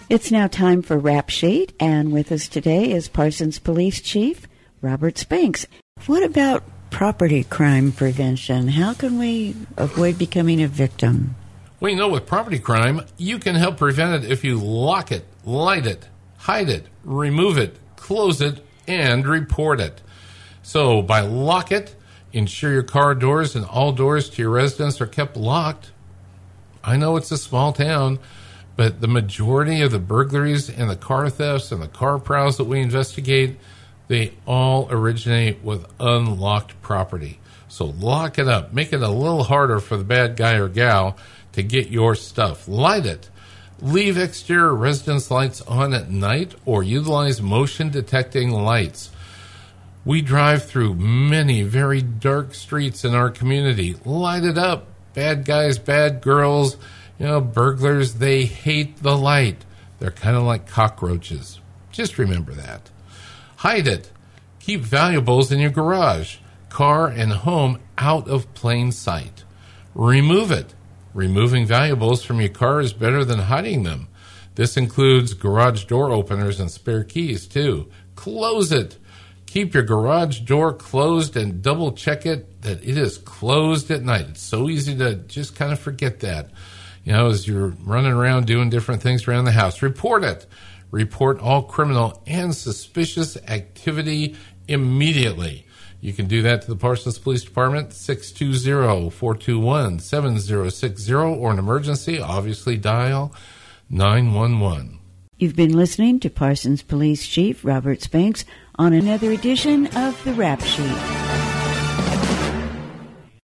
It's now time for Rap Sheet, and with us today is Parsons Police Chief Robert Spanks. What about property crime prevention? How can we avoid becoming a victim? Well, you know, with property crime, you can help prevent it if you lock it, light it, hide it, remove it, close it, and report it. So by lock it, ensure your car doors and all doors to your residence are kept locked. I know it's a small town, but the majority of the burglaries and the car thefts and the car prowls that we investigate, they all originate with unlocked property. So lock it up. Make it a little harder for the bad guy or gal to get your stuff. Light it. Leave exterior residence lights on at night or utilize motion detecting lights. We drive through many very dark streets in our community. Light it up. Bad guys, bad girls, burglars, they hate the light. They're kind of like cockroaches. Just remember that. Hide it. Keep valuables in your garage, car, and home out of plain sight. Remove it. Removing valuables from your car is better than hiding them. This includes garage door openers and spare keys, too. Close it. Keep your garage door closed and double check it that it is closed at night. It's so easy to just kind of forget that, as you're running around doing different things around the house. Report it. Report all criminal and suspicious activity immediately. You can do that to the Parsons Police Department, 620-421-7060, or an emergency, obviously dial 911. You've been listening to Parsons Police Chief Robert Spanks on another edition of the Rap Sheet.